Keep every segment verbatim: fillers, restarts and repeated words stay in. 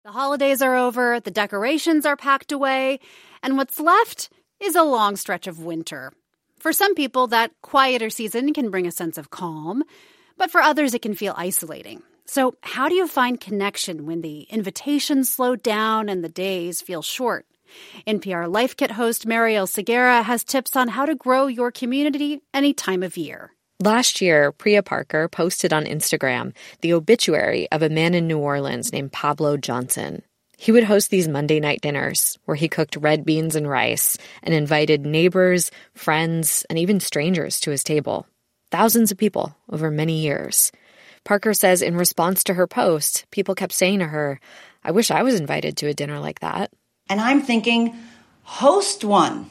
The holidays are over, the decorations are packed away, and what's left is a long stretch of winter. For some people, that quieter season can bring a sense of calm, but for others, it can feel isolating. So how do you find connection when the invitations slow down and the days feel short? N P R Life Kit host Marielle Segarra has tips on how to grow your community any time of year. Last year, Priya Parker posted on Instagram the obituary of a man in New Orleans named Pablo Johnson. He would host these Monday night dinners where he cooked red beans and rice and invited neighbors, friends, and even strangers to his table. Thousands of people over many years. Parker says in response to her post, people kept saying to her, "I wish I was invited to a dinner like that." And I'm thinking, host one.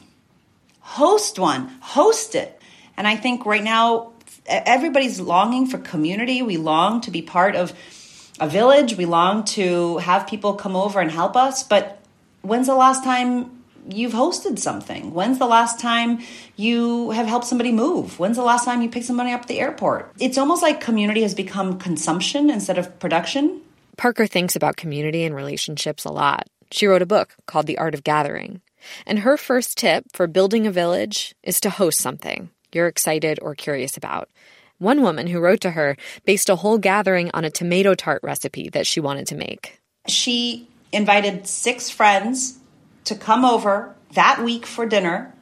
Host one. Host it. And I think right now, everybody's longing for community. We long to be part of a village. We long to have people come over and help us. But when's the last time you've hosted something? When's the last time you have helped somebody move? When's the last time you picked somebody up at the airport? It's almost like community has become consumption instead of production. Parker thinks about community and relationships a lot. She wrote a book called The Art of Gathering. And her first tip for building a village is to host something you're excited or curious about. One woman who wrote to her based a whole gathering on a tomato tart recipe that she wanted to make. She invited six friends to come over that week for dinner.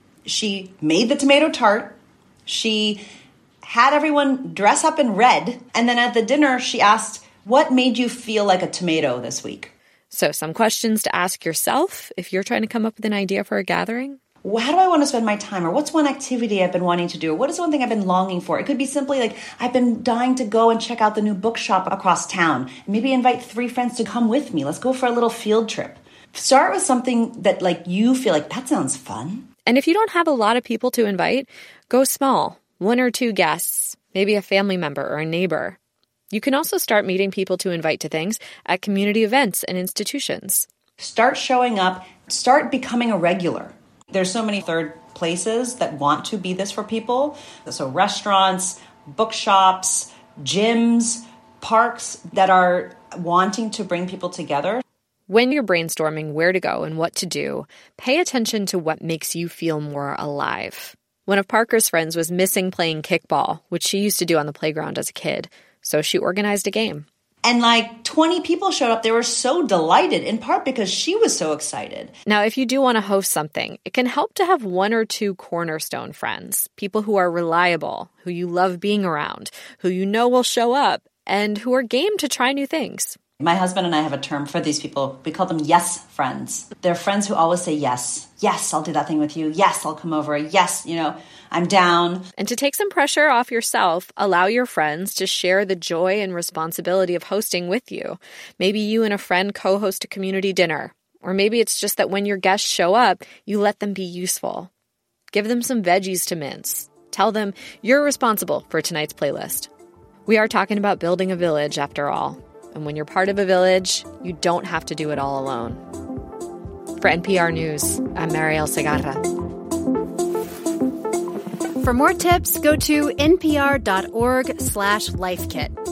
She made the tomato tart. She had everyone dress up in red. And then at the dinner, she asked, "What made you feel like a tomato this week?" So some questions to ask yourself if you're trying to come up with an idea for a gathering. How do I want to spend my time? Or what's one activity I've been wanting to do? Or what is one thing I've been longing for? It could be simply like, I've been dying to go and check out the new bookshop across town. Maybe invite three friends to come with me. Let's go for a little field trip. Start with something that like you feel like, that sounds fun. And if you don't have a lot of people to invite, go small. One or two guests, maybe a family member or a neighbor. You can also start meeting people to invite to things at community events and institutions. Start showing up. Start becoming a regular. There's so many third places that want to be this for people. So restaurants, bookshops, gyms, parks that are wanting to bring people together. When you're brainstorming where to go and what to do, pay attention to what makes you feel more alive. One of Parker's friends was missing playing kickball, which she used to do on the playground as a kid. So she organized a game. And like twenty people showed up. They were so delighted, in part because she was so excited. Now, if you do want to host something, it can help to have one or two cornerstone friends, people who are reliable, who you love being around, who you know will show up, and who are game to try new things. My husband and I have a term for these people. We call them yes friends. They're friends who always say yes. Yes, I'll do that thing with you. Yes, I'll come over. Yes, you know, I'm down. And to take some pressure off yourself, allow your friends to share the joy and responsibility of hosting with you. Maybe you and a friend co-host a community dinner. Or maybe it's just that when your guests show up, you let them be useful. Give them some veggies to mince. Tell them you're responsible for tonight's playlist. We are talking about building a village, after all. And when you're part of a village, you don't have to do it all alone. For N P R News, I'm Marielle Segarra. For more tips, go to npr.org slash lifekit.